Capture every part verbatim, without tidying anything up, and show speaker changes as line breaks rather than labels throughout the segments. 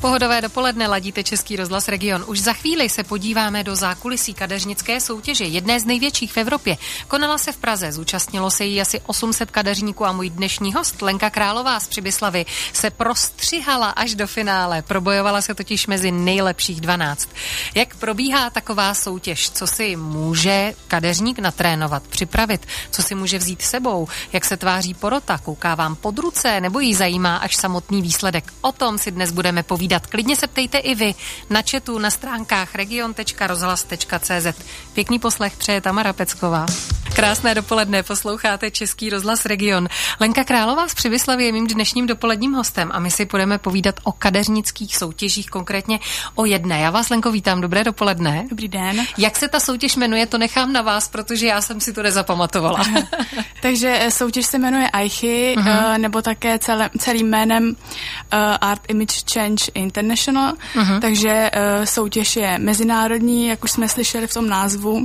Pohodové dopoledne, ladíte Český rozhlas Region. Už za chvíli se podíváme do zákulisí kadeřnické soutěže, jedné z největších v Evropě. Konala se v Praze, zúčastnilo se jí asi osm set kadeřníků a můj dnešní host Lenka Králová z Přibyslavy se prostřihala až do finále. Probojovala se totiž mezi nejlepších dvanáct. Jak probíhá taková soutěž? Co si může kadeřník natrénovat, připravit? Co si může vzít sebou? Jak se tváří porota? Kouká vám pod ruce? Nebo jí zajímá až samotný výsledek? O tom si dnes budeme povídat. Klidně se ptejte i vy na chatu na stránkách region tečka rozhlas tečka cé zet. Pěkný poslech přeje Tamara Pecková. Krásné dopoledne, posloucháte Český rozhlas Region. Lenka Králová z Přibyslavy je mým dnešním dopoledním hostem a my si budeme povídat o kadeřnických soutěžích, konkrétně o jedné. Já vás, Lenko, vítám, dobré dopoledne.
Dobrý den.
Jak se ta soutěž jmenuje, to nechám na vás, protože já jsem si to nezapamatovala.
Takže soutěž se jmenuje Aichy, uh-huh. nebo také celé, celým jménem uh, Art Image Change International, uh-huh. takže uh, soutěž je mezinárodní, jak už jsme slyšeli v tom názvu.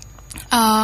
A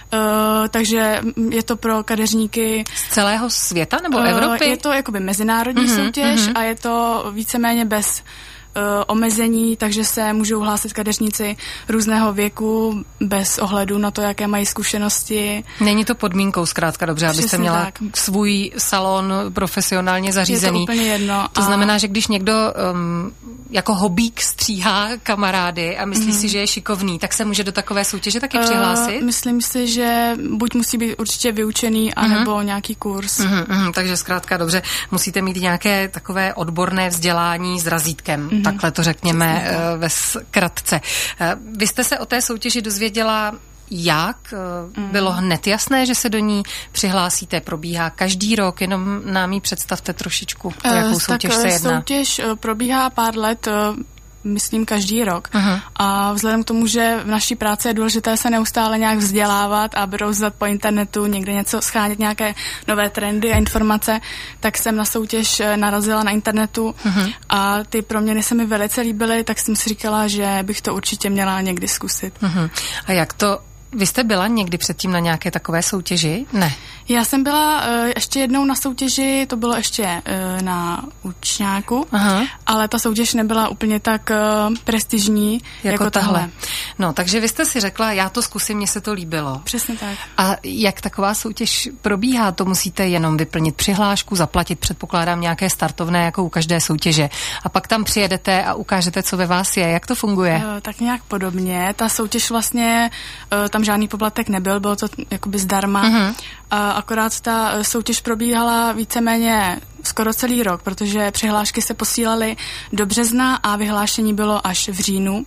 uh, takže je to pro kadeřníky
z celého světa nebo uh, Evropy?
Je to jakoby mezinárodní uh-huh, soutěž uh-huh. a je to víceméně bez uh, omezení, takže se můžou hlásit kadeřníci různého věku bez ohledu na to, jaké mají zkušenosti.
Není to podmínkou zkrátka dobře, přesně abyste měla tak. svůj salon profesionálně zařízený.
Je to úplně jedno.
To a... znamená, že když někdo um, jako hobík stříhá kamarády a myslí mm. si, že je šikovný, tak se může do takové soutěže taky uh, přihlásit?
Myslím si, že buď musí být určitě vyučený, anebo mm. nějaký kurz. Mm,
mm, takže zkrátka dobře, musíte mít nějaké takové odborné vzdělání s razítkem. Mm. Takhle to řekněme uh, ve zkratce. Uh, vy jste se o té soutěži dozvěděla jak? Mm. Bylo hned jasné, že se do ní přihlásíte? Probíhá každý rok? Jenom nám ji představte trošičku, o jakou soutěž
tak
se jedná.
Soutěž probíhá pár let, myslím každý rok. Uh-huh. A vzhledem k tomu, že v naší práci je důležité se neustále nějak vzdělávat a brouzdat po internetu, někde něco schánět, nějaké nové trendy a informace, tak jsem na soutěž narazila na internetu uh-huh. a ty proměny se mi velice líbily, tak jsem si říkala, že bych to určitě měla někdy zkusit.
Uh-huh. A jak to Vy jste byla někdy předtím na nějaké takové soutěži? Ne.
Já jsem byla uh, ještě jednou na soutěži, to bylo ještě uh, na učňáku, aha. ale ta soutěž nebyla úplně tak uh, prestižní jako, jako tahle. tahle.
No, takže vy jste si řekla, já to zkusím, mně se to líbilo.
Přesně tak.
A jak taková soutěž probíhá? To musíte jenom vyplnit přihlášku, zaplatit, předpokládám, nějaké startovné, jako u každé soutěže. A pak tam přijedete a ukážete, co ve vás je. Jak to funguje?
Uh, tak nějak podobně. Ta soutěž vlastně, uh, tam žádný poplatek nebyl, bylo to jakoby zdarma. Uh-huh. A akorát ta soutěž probíhala víceméně skoro celý rok, protože přihlášky se posílaly do března a vyhlášení bylo až v říjnu.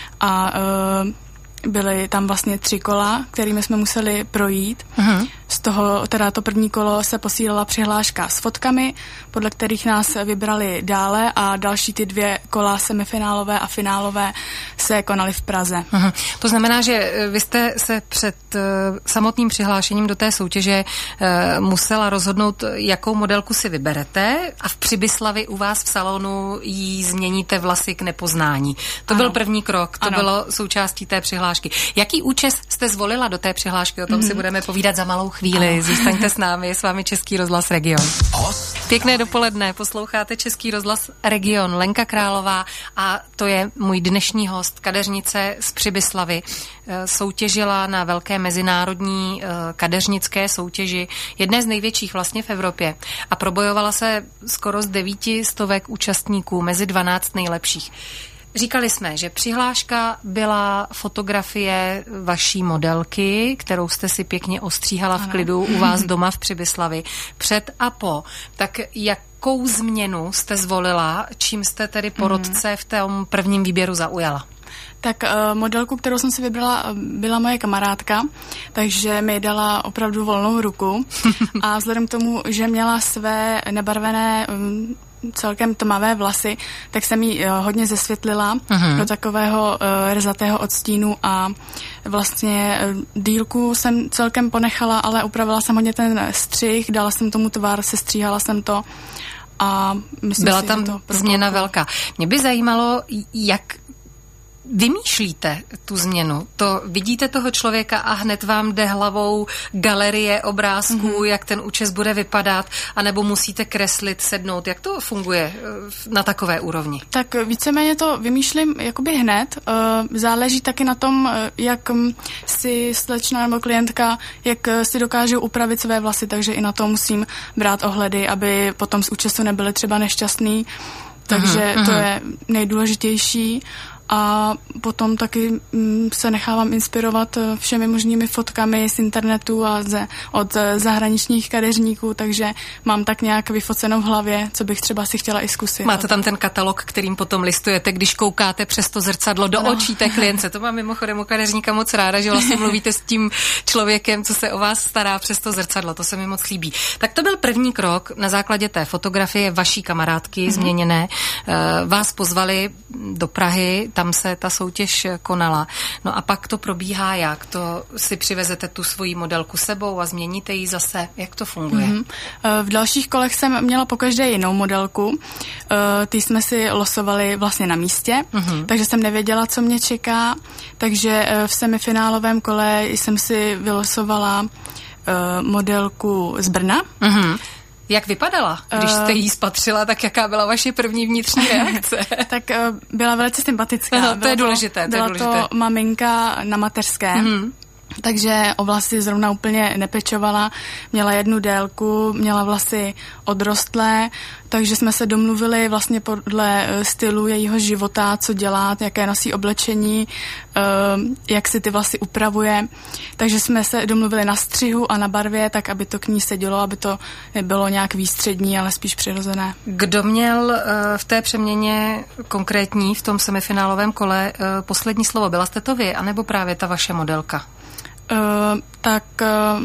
A uh, byly tam vlastně tři kola, kterými jsme museli projít. Uh-huh. Z toho, teda to první kolo se posílala přihláška s fotkami, podle kterých nás vybrali dále a další ty dvě kola semifinálové a finálové se konaly v Praze.
Uh-huh. To znamená, že vy jste se před uh, samotným přihlášením do té soutěže uh, musela rozhodnout, jakou modelku si vyberete a v Přibyslavi u vás v salonu jí změníte vlasy k nepoznání. To ano. byl první krok, to ano. bylo součástí té přihlášky. Jaký účes jste zvolila do té přihlášky? O tom mm-hmm. si budeme povídat za malou chvíli. Ano. Zůstaňte s námi, je s vámi Český rozhlas Region. Host. Pěkné dopoledne, posloucháte Český rozhlas Region. Lenka Králová a to je můj dnešní host, kadeřnice z Přibyslavy. Soutěžila na velké mezinárodní kadeřnické soutěži, jedné z největších vlastně v Evropě a probojovala se skoro z devíti stovek účastníků mezi dvanáct nejlepších. Říkali jsme, že přihláška byla fotografie vaší modelky, kterou jste si pěkně ostříhala v klidu u vás doma v Přibyslavi. Před a po. Tak jakou změnu jste zvolila, čím jste tedy porodce v tom prvním výběru zaujala?
Tak uh, modelku, kterou jsem si vybrala, byla moje kamarádka, takže mi dala opravdu volnou ruku a vzhledem k tomu, že měla své nebarvené um, celkem tmavé vlasy, tak jsem ji uh, hodně zesvětlila uh-huh. do takového uh, rezatého odstínu a vlastně uh, dílku jsem celkem ponechala, ale upravila jsem hodně ten střih, dala jsem tomu tvar, sestříhala jsem to a myslím
byla
si,
tam
to
změna velká. Mě by zajímalo, jak vymýšlíte tu změnu? To vidíte toho člověka a hned vám jde hlavou galerie obrázků, mm-hmm. jak ten účes bude vypadat, anebo musíte kreslit, sednout? Jak to funguje na takové úrovni?
Tak víceméně to vymýšlím jakoby hned. Záleží taky na tom, jak si slečna nebo klientka, jak si dokážou upravit své vlasy, takže i na to musím brát ohledy, aby potom z účesu nebyly třeba nešťastný. Takže mm-hmm. to je nejdůležitější. A potom taky mm, se nechávám inspirovat všemi možnými fotkami z internetu a ze, od zahraničních kadeřníků, takže mám tak nějak vyfoceno v hlavě, co bych třeba si chtěla i zkusit.
Máte tam ten katalog, kterým potom listujete, když koukáte přes to zrcadlo do no. očí té klience. To mám mimochodem u kadeřníka moc ráda, že vlastně mluvíte s tím člověkem, co se o vás stará přes to zrcadlo. To se mi moc líbí. Tak to byl první krok na základě té fotografie vaší kamarádky mm-hmm. změněné. Vás pozvali do Prahy, tam se ta soutěž konala. No a pak to probíhá jak? To si přivezete tu svoji modelku sebou a změníte ji zase? Jak to funguje? Mm-hmm.
V dalších kolech jsem měla pokaždé jinou modelku. Ty jsme si losovali vlastně na místě, mm-hmm. takže jsem nevěděla, co mě čeká. Takže v semifinálovém kole jsem si vylosovala modelku z Brna.
Mm-hmm. Jak vypadala? Když jste jí spatřila, tak jaká byla vaše první vnitřní reakce?
Tak uh, byla velice sympatická.
Aha, to je důležité.
Byla
to, je důležité.
to maminka na mateřské. Mm-hmm. Takže o vlasy zrovna úplně nepečovala. Měla jednu délku, měla vlasy odrostlé, takže jsme se domluvili vlastně podle stylu jejího života, co dělá, jaké nosí oblečení, jak si ty vlasy upravuje. Takže jsme se domluvili na střihu a na barvě, tak aby to k ní sedělo, aby to nebylo nějak výstřední, ale spíš přirozené.
Kdo měl v té přeměně konkrétní, v tom semifinálovém kole poslední slovo? Byla jste to vy, anebo právě ta vaše modelka?
Uh, tak uh,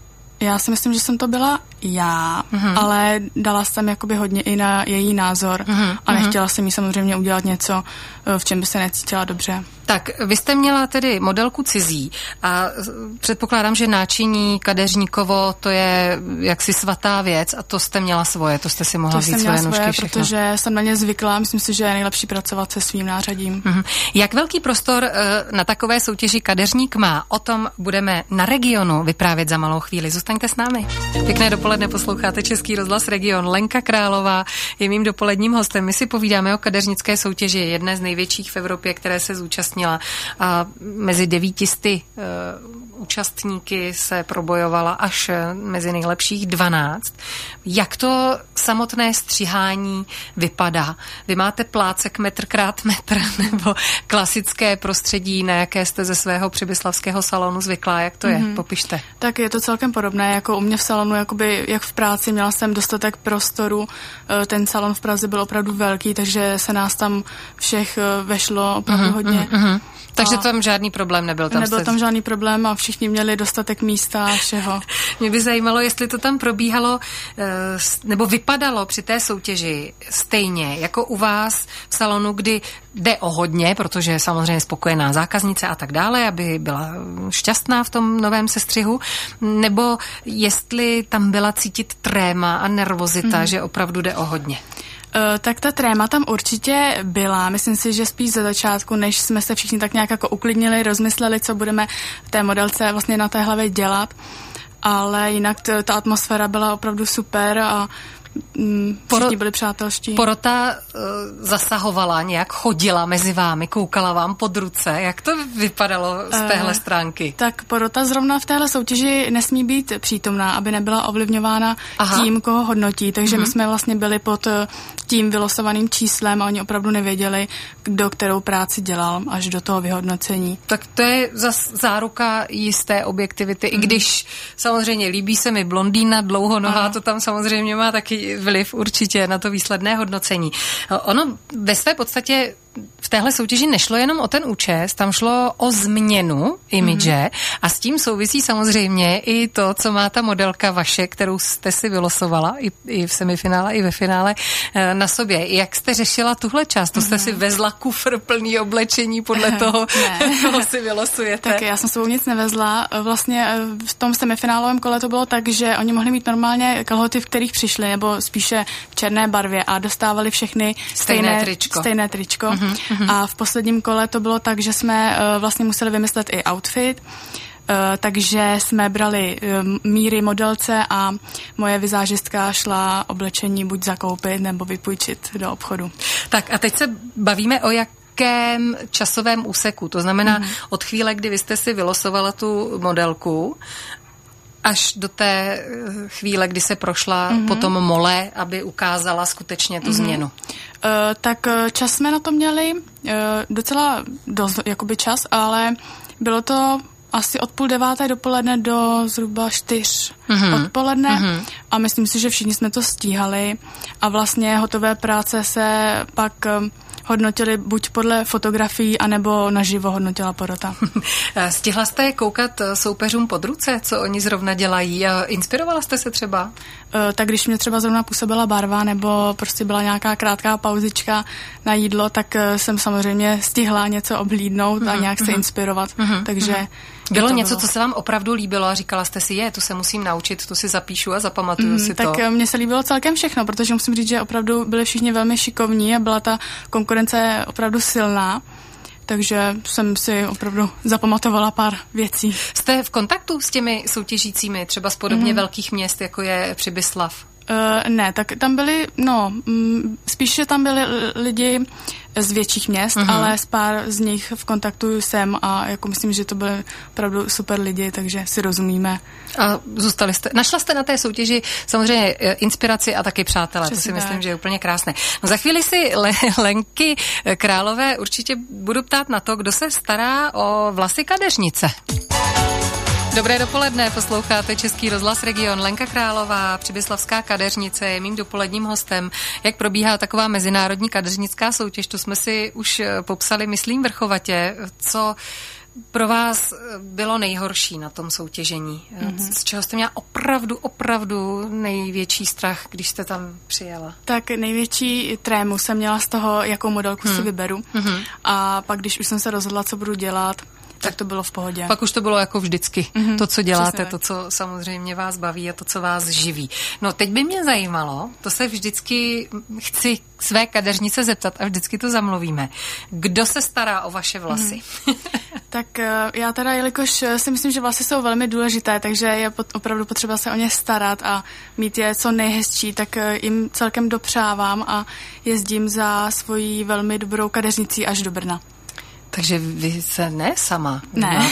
já si myslím, že jsem to byla já, mm-hmm. ale dala jsem jakoby hodně i na její názor mm-hmm. a nechtěla jsem jí samozřejmě udělat něco, v čem by se necítila dobře.
Tak, vy jste měla tedy modelku cizí a předpokládám, že náčiní kadeřníkovo, to je jaksi svatá věc a to jste měla svoje, to jste si mohla vzít svoje
svoje,
nůžky všechno.
Protože jsem na ně zvykla, myslím si, že je nejlepší pracovat se svým nářadím.
Mm-hmm. Jak velký prostor na takové soutěži kadeřník má? O tom budeme na Regionu vyprávět za malou chvíli. Zůstaňte s námi. Pěkné dopoledne, posloucháte Český rozhlas Region. Lenka Králová je mým dopoledním hostem. My si povídáme o kadeřnické soutěži, jedné z největších v Evropě, které se zúčastnila. A mezi devítisty uh, účastníky se probojovala až mezi nejlepších dvanáct. Jak to samotné střihání vypadá? Vy máte plácek metr krát metr nebo klasické prostředí, na jaké jste ze svého přibyslavského salonu zvyklá? Jak to je? Mm-hmm. Popište.
Tak je to celkem podobné, jako u mě v salonu, jakoby, jak v práci, měla jsem dostatek prostoru. Ten salon v Praze byl opravdu velký, takže se nás tam všech vešlo opravdu mm-hmm, hodně. Mm-hmm.
Takže tam žádný problém nebyl. Tam
nebyl
jste...
tam žádný problém a všichni měli dostatek místa a všeho.
Mě by zajímalo, jestli to tam probíhalo nebo vypadalo při té soutěži stejně jako u vás v salonu, kdy jde o hodně, protože je samozřejmě spokojená zákaznice a tak dále, aby byla šťastná v tom novém sestřihu, nebo jestli tam byla cítit tréma a nervozita, mm. že opravdu jde o hodně.
Uh, tak ta tréma tam určitě byla. Myslím si, že spíš za začátku, než jsme se všichni tak nějak jako uklidnili, rozmysleli, co budeme v té modelce vlastně na té hlavě dělat. Ale jinak t- ta atmosféra byla opravdu super a mm, všichni byli přátelští.
Porota uh, zasahovala, nějak chodila mezi vámi, koukala vám pod ruce. Jak to vypadalo z téhle uh, stránky?
Tak porota zrovna v téhle soutěži nesmí být přítomná, aby nebyla ovlivňována Aha. tím, koho hodnotí. Takže mm-hmm. my jsme vlastně byli pod tím vylosovaným číslem a oni opravdu nevěděli, kdo kterou práci dělal až do toho vyhodnocení.
Tak to je zas záruka jisté objektivity, mm. i když samozřejmě líbí se mi blondýna, dlouhonohá, to tam samozřejmě má taky vliv určitě na to výsledné hodnocení. Ono ve své podstatě v téhle soutěži nešlo jenom o ten účes, tam šlo o změnu imidže mm. a s tím souvisí samozřejmě i to, co má ta modelka vaše, kterou jste si vylosovala i, i v semifinále, i ve finále na sobě. Jak jste řešila tuhle část? To mm. jste si vezla kufr plný oblečení podle toho, koho si vylosujete?
Tak já jsem sebou nic nevezla. Vlastně v tom semifinálovém kole to bylo tak, že oni mohli mít normálně kalhoty, v kterých přišli, nebo spíše v černé barvě a dostávali všechny
stejné,
stejné
tričko.
Stejné tričko. Mm. Mm-hmm. Mm-hmm. A v posledním kole to bylo tak, že jsme uh, vlastně museli vymyslet i outfit, uh, takže jsme brali uh, míry modelce a moje vizážistka šla oblečení buď zakoupit nebo vypůjčit do obchodu.
Tak a teď se bavíme o jak jakém časovém úseku. To znamená mm. od chvíle, kdy vy jste si vylosovala tu modelku, až do té chvíle, kdy se prošla mm-hmm. potom mole, aby ukázala skutečně tu mm-hmm. změnu.
Uh, tak čas jsme na to měli, uh, docela dost, jakoby čas, ale bylo to asi od půl deváté dopoledne do zhruba čtyř mm-hmm. odpoledne mm-hmm. a myslím si, že všichni jsme to stíhali a vlastně hotové práce se pak hodnotili buď podle fotografií, anebo naživo hodnotila porota.
Stihla jste koukat soupeřům pod ruce, co oni zrovna dělají? Inspirovala jste se třeba?
Uh, tak když mě třeba zrovna působila barva, nebo prostě byla nějaká krátká pauzička na jídlo, tak uh, jsem samozřejmě stihla něco oblídnout a nějak mm-hmm. se inspirovat. Mm-hmm. Takže mm-hmm.
Bylo něco, bylo. Co se vám opravdu líbilo a říkala jste si, je, to se musím naučit, to si zapíšu a zapamatuju mm, si
tak
to.
Tak mně se líbilo celkem všechno, protože musím říct, že opravdu byli všichni velmi šikovní a byla ta konkurence opravdu silná. Takže jsem si opravdu zapamatovala pár věcí.
Jste v kontaktu s těmi soutěžícími, třeba z podobně mm. velkých měst, jako je Přibyslav?
Uh, ne, tak tam byli, no, m, spíše tam byli lidi z větších měst, uh-huh. ale s pár z nich v kontaktu jsem a jako myslím, že to byly opravdu super lidi, takže si rozumíme.
A zůstali jste, našla jste na té soutěži samozřejmě inspiraci a taky přátelé,
Přesně
to si
tak.
myslím, že je úplně krásné. No za chvíli si Le- Lenky Králové určitě budu ptát na to, kdo se stará o vlasy kadeřnice. Dobré dopoledne, posloucháte Český rozhlas Region. Lenka Králová, přibyslavská kadeřnice, je mým dopoledním hostem. Jak probíhá taková mezinárodní kadeřnická soutěž, to jsme si už popsali, myslím, vrchovatě. Co pro vás bylo nejhorší na tom soutěžení? Mm-hmm. Z čeho jste měla opravdu, opravdu největší strach, když jste tam přijela?
Tak největší trému jsem měla z toho, jakou modelku hmm. si vyberu. Mm-hmm. A pak, když už jsem se rozhodla, co budu dělat, tak to bylo v pohodě.
Pak už to bylo jako vždycky. Mm-hmm, to, co děláte, to, co samozřejmě vás baví a to, co vás živí. No, teď by mě zajímalo, to se vždycky chci své kadeřnice zeptat a vždycky to zamluvíme. Kdo se stará o vaše vlasy? Mm.
Tak já teda, jelikož si myslím, že vlasy jsou velmi důležité, takže je opravdu potřeba se o ně starat a mít je co nejhezčí, tak jim celkem dopřávám a jezdím za svojí velmi dobrou kadeřnicí až do Brna.
Takže vy se ne sama?
Ne.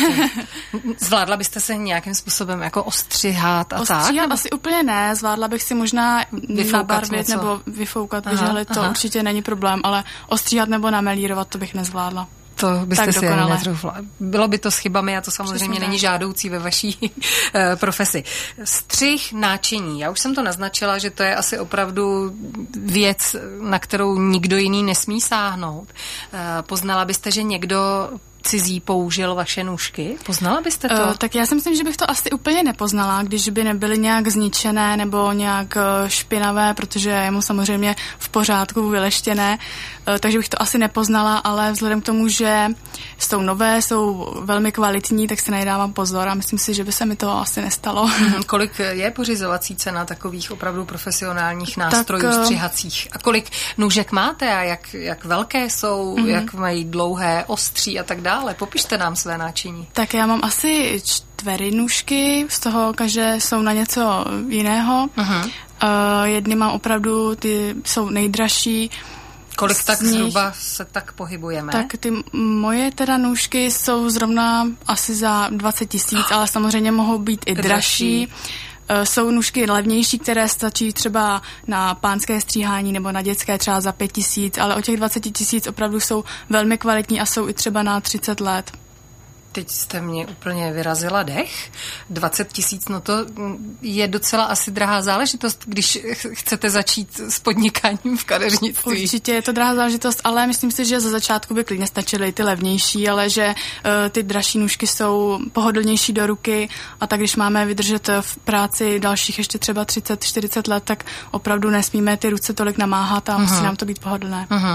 Zvládla byste se nějakým způsobem jako ostřihat a
ostříhat
tak?
Ostříhat asi úplně ne, zvládla bych si možná
vyfoukat
nabarvit
něco.
Nebo vyfoukat, vyžehlit, to určitě není problém, ale ostříhat nebo namelírovat, to bych nezvládla.
To byste tak si ani netroufla. Bylo by to s chybami a to samozřejmě Přesně není tak. žádoucí ve vaší profesi. Střih náčiní. Já už jsem to naznačila, že to je asi opravdu věc, na kterou nikdo jiný nesmí sáhnout. Poznala byste, že někdo cizí použil vaše nůžky? Poznala byste to? Uh,
tak já si myslím, že bych to asi úplně nepoznala, když by nebyly nějak zničené nebo nějak špinavé, protože je mu samozřejmě v pořádku vyleštěné, uh, takže bych to asi nepoznala, ale vzhledem k tomu, že jsou nové, jsou velmi kvalitní, tak si nedávám pozor a myslím si, že by se mi to asi nestalo.
Hmm, kolik je pořizovací cena takových opravdu profesionálních nástrojů tak, střihacích? A kolik nůžek máte a jak, jak velké jsou, uh-huh. jak mají dlouhé, ostří a tak dále? Ale popište nám své náčiní.
Tak já mám asi čtyři nůžky, z toho každé jsou na něco jiného. Uh-huh. Uh, jedny mám opravdu, ty jsou nejdražší.
Kolik tak nich, zhruba se tak pohybujeme?
Tak ty moje teda nůžky jsou zrovna asi za dvacet tisíc, ale samozřejmě mohou být i dražší. dražší. Jsou nůžky levnější, které stačí třeba na pánské stříhání nebo na dětské třeba za pět tisíc, ale o těch dvacet tisíc opravdu jsou velmi kvalitní a jsou i třeba na třicet let.
Teď jste mě úplně vyrazila dech. dvacet tisíc, no to je docela asi drahá záležitost, když chcete začít s podnikáním v kadeřnictví.
Určitě je to drahá záležitost, ale myslím si, že za začátku by klidně stačily ty levnější, ale že uh, ty dražší nůžky jsou pohodlnější do ruky a tak když máme vydržet v práci dalších ještě třeba třicet čtyřicet let, tak opravdu nesmíme ty ruce tolik namáhat a uh-huh. musí nám to být pohodlné.
Uh-huh.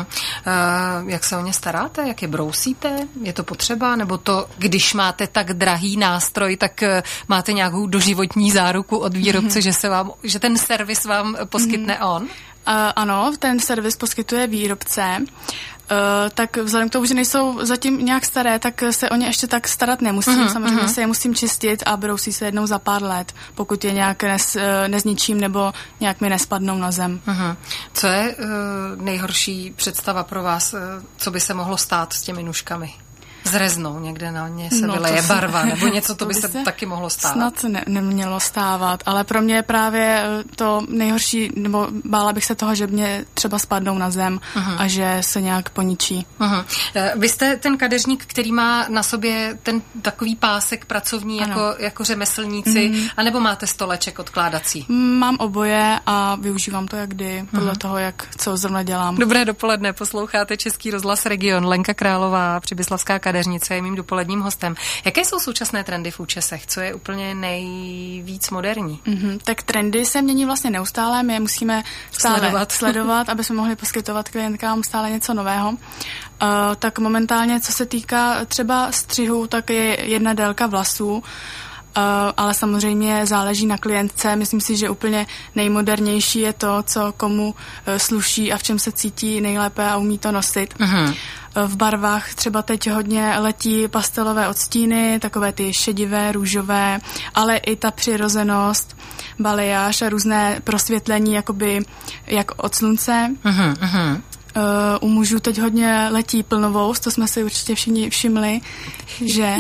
Uh, jak se o ně staráte? Jak je brousíte? Je to potřeba? Nebo to když máte tak drahý nástroj, tak máte nějakou doživotní záruku od výrobce, mm-hmm. že se vám, že ten servis vám poskytne mm-hmm. on?
Uh, ano, ten servis poskytuje výrobce. Uh, tak vzhledem k tomu, že nejsou zatím nějak staré, tak se o ně ještě tak starat nemusím. Uh-huh, Samozřejmě uh-huh. se je musím čistit a brousí se jednou za pár let, pokud je nějak nez, nezničím nebo nějak mi nespadnou na zem.
Uh-huh. Co je uh, nejhorší představa pro vás, uh, co by se mohlo stát s těmi nůžkami? Zreznou, někde na ně se no, vyleje barva, se, nebo něco, to, to by se, se taky mohlo stát.
Snad ne, nemělo stávat, ale pro mě je právě to nejhorší, nebo bála bych se toho, že mě třeba spadnou na zem uh-huh. a že se nějak poničí. Uh-huh.
Vy jste ten kadeřník, který má na sobě ten takový pásek pracovní jako, jako řemeslníci, uh-huh. anebo máte stoleček odkládací?
Mám oboje a využívám to jak kdy, podle uh-huh. toho, jak co zrovna dělám.
Dobré dopoledne, posloucháte Český rozhlas Region. Lenka Králová, přibyslavská kadeřnice, je mým dopoledním hostem. Jaké jsou současné trendy v účesech? Co je úplně nejvíc moderní?
Mm-hmm. Tak trendy se mění vlastně neustále, my je musíme stále sledovat, sledovat aby jsme mohli poskytovat klientkám stále něco nového. Uh, tak momentálně, co se týká třeba střihu, tak je jedna délka vlasů, Uh, ale samozřejmě záleží na klientce. Myslím si, že úplně nejmodernější je to, co komu uh, sluší a v čem se cítí nejlépe a umí to nosit. Uh-huh. Uh, v barvách třeba teď hodně letí pastelové odstíny, takové ty šedivé, růžové, ale i ta přirozenost, balayage a různé prosvětlení, jakoby jak od slunce. Uh-huh, uh-huh. Uh, u mužů teď hodně letí plnovous, to jsme si určitě všichni všimli, že...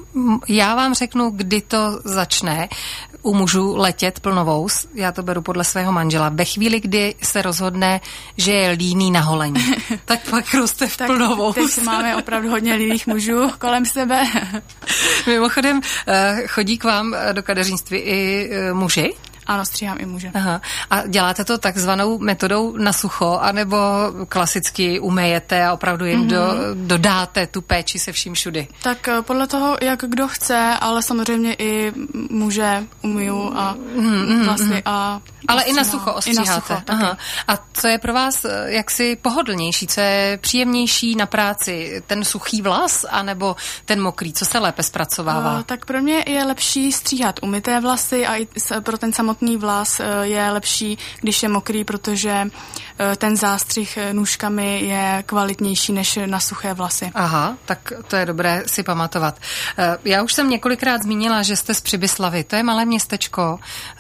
Já vám řeknu, kdy to začne u mužů letět plnovous, já to beru podle svého manžela. Ve chvíli, kdy se rozhodne, že je líný na holení, tak pak roste v plnovous.
Teď máme opravdu hodně líných mužů kolem sebe.
Mimochodem, chodí k vám do kadeřnictví i muži?
Ano, stříhám i muže.
Aha. A děláte to takzvanou metodou na sucho, anebo klasicky umejete a opravdu jim mm-hmm. do, dodáte tu péči se vším všudy?
Tak podle toho, jak kdo chce, ale samozřejmě i muže umyju a mm-hmm. vlastně a...
Ale i na sucho ostříháte.
I na sucho,
Aha. A co je pro vás jaksi pohodlnější, co je příjemnější na práci? Ten suchý vlas, anebo ten mokrý? Co se lépe zpracovává?
Uh, tak pro mě je lepší stříhat umyté vlasy a i pro ten samotný vlas je lepší, když je mokrý, protože ten zástřih nůžkami je kvalitnější než na suché vlasy.
Aha, tak to je dobré si pamatovat. Já už jsem několikrát zmínila, že jste z Přibyslavy. To je malé městečko.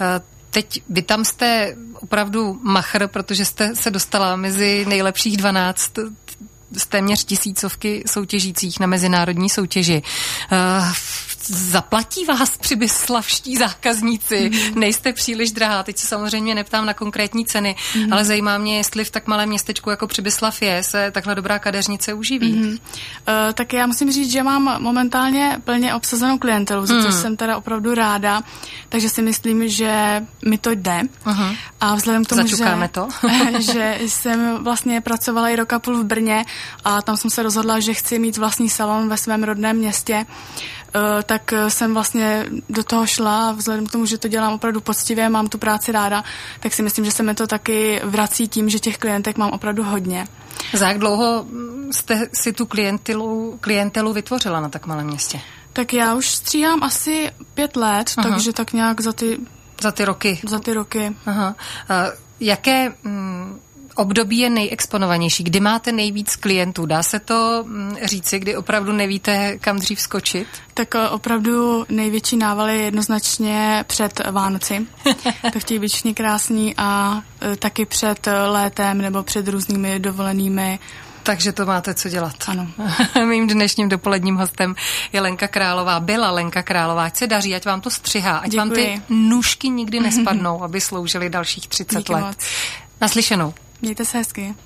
Teď vy tam jste opravdu machr, protože jste se dostala mezi nejlepších dvanáct z téměř tisícovky soutěžících na mezinárodní soutěži. Uh, zaplatí vás přibyslavští zákazníci? Mm. Nejste příliš drahá. Teď se samozřejmě neptám na konkrétní ceny, mm. ale zajímá mě, jestli v tak malém městečku jako Přibyslav je, se takhle dobrá kadeřnice uživí. Mm. Uh,
tak já musím říct, že mám momentálně plně obsazenou klientelu, za mm. což jsem teda opravdu ráda, takže si myslím, že mi to jde. Uh-huh. A vzhledem k tomu,
Začukáme
že,
to.
že jsem vlastně pracovala i rok a půl v Brně a tam jsem se rozhodla, že chci mít vlastní salon ve svém rodném městě, Uh, tak jsem vlastně do toho šla a vzhledem k tomu, že to dělám opravdu poctivě, mám tu práci ráda, tak si myslím, že se mi to taky vrací tím, že těch klientek mám opravdu hodně.
Za jak dlouho jste si tu klientelu, klientelu vytvořila na tak malém městě?
Tak já už stříhám asi pět let, Aha. takže tak nějak za ty...
Za ty roky?
Za ty roky.
Aha. Uh, jaké... Mm, období je nejexponovanější? Kdy máte nejvíc klientů? Dá se to říci, kdy opravdu nevíte, kam dřív skočit?
Tak opravdu největší nával je jednoznačně před Vánoci. To chtějí být všichni krásní a taky před létem nebo před různými dovolenými.
Takže to máte co dělat.
Ano.
Mým dnešním dopoledním hostem je Lenka Králová. Byla Lenka Králová. Ať se daří, ať vám to střihá, ať Děkuji. Vám ty nůžky nikdy nespadnou, aby sloužily dalších třicet
Díky
let.
Moc.
Naslyšenou.
Mějte se hezky.